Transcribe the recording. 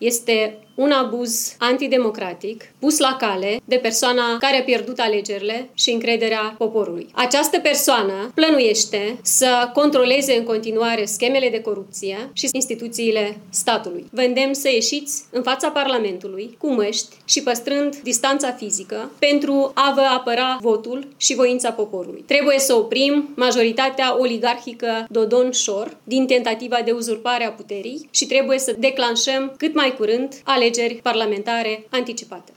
este un abuz antidemocratic pus la cale de persoana care a pierdut alegerile și încrederea poporului. Această persoană plănuiește să controleze în continuare schemele de corupție și instituțiile statului. Vă îndemn să ieșiți în fața Parlamentului cu măști și păstrând distanța fizică pentru a vă apăra votul și voința poporului. Trebuie să oprim majoritatea oligarhică Dodon-Șor din tentativa de uzurpare a puterii și trebuie să declanșăm cât mai curând alegeri parlamentare anticipate.